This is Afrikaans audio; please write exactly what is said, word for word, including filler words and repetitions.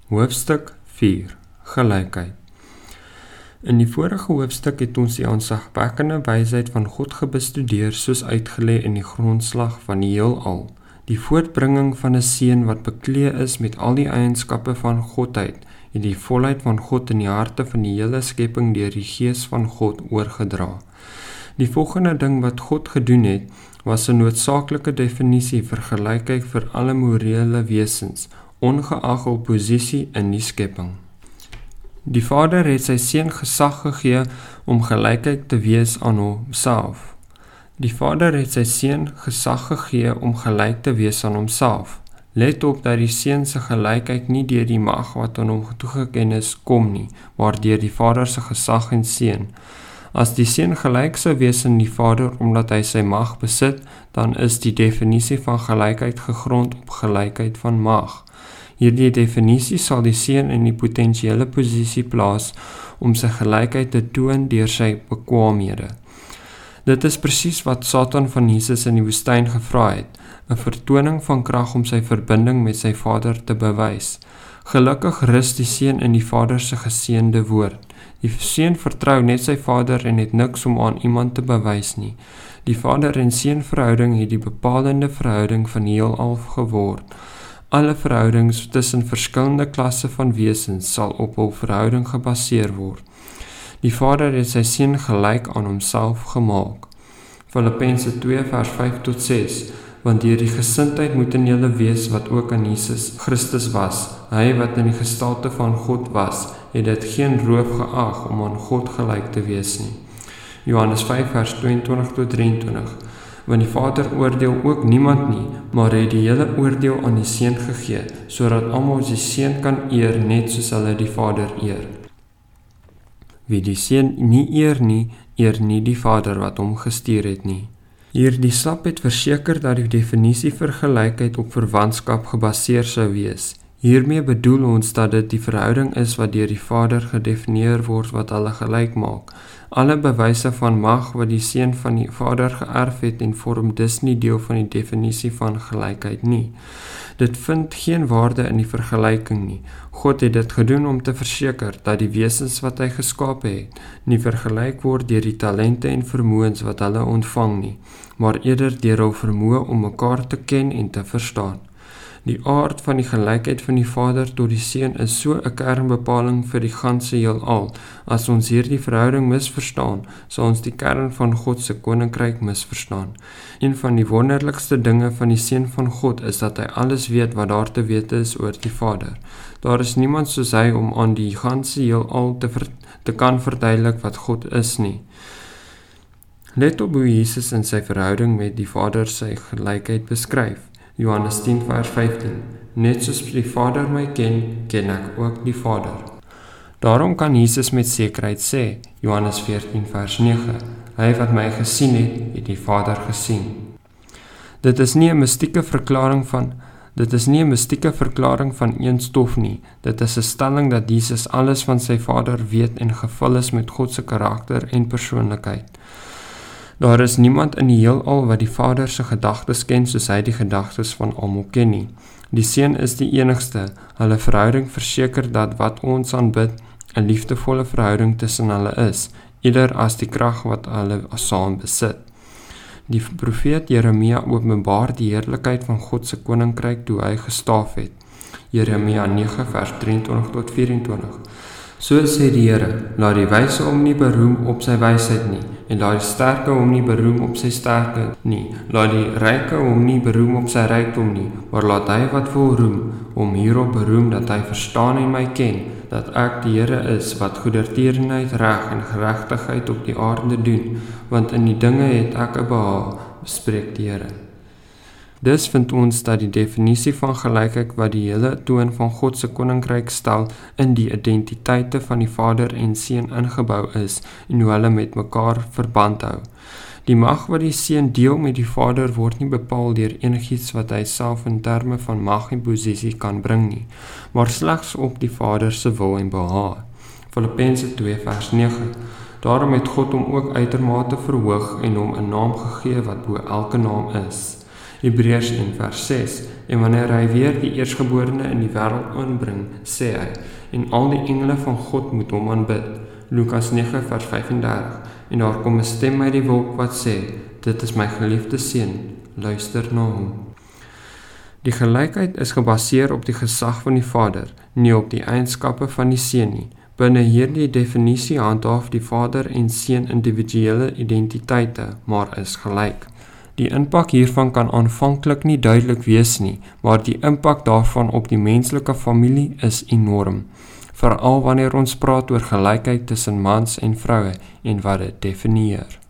Hoofstuk vier. Gelykheid. In die vorige hoofstuk het ons die aansagwekkende wysheid van God gebestudeer soos uitgelê in die grondslag van die heelal, die voortbringing van 'n seun wat bekleed is met al die eienskappe van Godheid en die volheid van God in die harte van die hele skepping deur die Gees van God oorgedra. Die volgende ding wat God gedoen het, was 'n noodsaaklike definisie vir gelykheid vir alle morele wesens, ongeag hul posisie in die skepping. Die Vader het sy seun gesag gegee om gelykheid te wees aan homself. Die Vader het sy seun gesag gegee om gelyk te wees aan homself. Let op dat die seun se gelykheid nie deur die mag wat aan hom toegeken is kom nie, maar deur die Vader se gesag en seun. As die seun gelyk sou wees aan die Vader omdat hy sy mag besit, dan is die definisie van gelykheid gegrond op gelykheid van mag. Hierdie definisie sal die seun in die potensiële posisie plaas om sy gelykheid te toon deur sy bekwaamhede. Dit is presies wat Satan van Jesus in die woestyn gevra het, 'n vertoning van krag om sy verbinding met sy Vader te bewys. Gelukkig rus die seun in die Vader se geseënde woord. Die seun vertrou net sy Vader en het niks om aan iemand te bewys nie. Die Vader en seun verhouding het die bepalende verhouding van die heelal geword. Alle verhoudings tussen verskillende klasse van wesens sal op hul verhouding gebaseer word. Die Vader het sy seun gelyk aan homself gemaak. Filippense twee vers vyf tot ses. Want deur die gesindheid moet in julle wees wat ook aan Jesus Christus was. Hy wat in die gestalte van God was, het dit geen roof geag om aan God gelyk te wees nie. Johannes vyf vers tweeëntwintig tot drieëntwintig. Want die Vader oordeel ook niemand nie, maar het die hele oordeel aan die seun gegee, sodat almal die seun kan eer net soos hulle die Vader eer. Wie die seun nie eer nie, eer nie die Vader wat hom gestuur het nie. Hierdie stap het verseker dat die definisie vir gelykheid op verwantskap gebaseer sou wees. Hiermee bedoel ons dat dit die verhouding is wat deur die Vader gedefinieer word wat hulle gelyk maak. Alle bewyse van mag wat die seun van die Vader geërf het en vorm dus nie deel van die definisie van gelykheid nie. Dit vind geen waarde in die vergelyking nie. God het dit gedoen om te verseker dat die wesens wat hy geskape het, nie vergelyk word deur die talente en vermoëns wat hulle ontvang nie, maar eerder deur hul vermoë om mekaar te ken en te verstaan. Die aard van die gelykheid van die Vader tot die Seun is so 'n kernbepaling vir die ganse heelal. As ons hierdie verhouding misverstaan, sal ons die kern van God se koninkryk misverstaan. Een van die wonderlikste dinge van die Seun van God is dat hy alles weet wat daar te weet is oor die Vader. Daar is niemand soos hy om aan die ganse heelal te, ver, te kan verduidelik wat God is nie. Let op hoe Jesus in sy verhouding met die Vader sy gelykheid beskryf. Johannes tien vers vyftien. Net soos die Vader my ken, ken ek ook die Vader. Daarom kan Jesus met sekerheid sê, Johannes veertien vers nege, hy wat my gesien het, het die Vader gesien. Dit is nie 'n mystieke verklaring van dit is nie 'n mystieke verklaring van een stof nie. Dit is 'n stelling dat Jesus alles van sy Vader weet en gevul is met God se karakter en persoonlikheid. Daar is niemand in die heelal wat die Vader se gedagtes ken soos hy die gedagtes van almal ken nie. Die Seun is die enigste. Hulle verhouding verseker dat wat ons aanbid 'n liefdevolle verhouding tussen hulle is, ieder as die krag wat hulle saam besit. Die profeet Jeremia openbaar die heerlikheid van God se koninkryk toe hy gestaaf het. Jeremia nege vers drieëntwintig tot vyf-en-twintig. So sê die Here, laat die wyse hom nie beroem op sy wysheid nie, en laat die sterke hom nie beroem op sy sterkte nie, laat die ryke hom nie beroem op sy rykdom nie, maar laat hy wat wil roem, hom hierop beroem dat hy verstaan en my ken, dat ek die Here is, wat goedertierenheid, reg en geregtigheid op die aarde doen, want in die dinge het ek 'n behaag, spreek die Here. Dus vind ons dat die definisie van gelykheid wat die hele toon van God se koninkryk stel in die identiteite van die Vader en Seun ingebou is en hoe hulle met mekaar verband hou. Die mag wat die Seun deel met die Vader word nie bepaal deur enigiets wat hy self in terme van mag en posisie kan bring nie, maar slegs op die Vader se wil en behaag. Filippense twee vers nege. Daarom het God hom ook uitermate verhoog en hom 'n naam gegee wat bo elke naam is. Hebreërs een vers ses, en wanneer hy weer die eerstgeborene in die wêreld inbring, sê hy, en al die engele van God moet hom aanbid. Lukas nege vers vyf en dertig, en daar kom 'n stem uit die wolk wat sê, dit is my geliefde seun, luister na hom. Die gelykheid is gebaseer op die gesag van die Vader, nie op die eienskappe van die Seun nie. Binne hierdie definisie handhaaf die Vader en Seun individuele identiteite, maar is gelyk. Die impak hiervan kan aanvanklik nie duidelik wees nie, maar die impak daarvan op die menslike familie is enorm. Veral wanneer ons praat oor gelykheid tussen mans en vroue en wat dit definieer.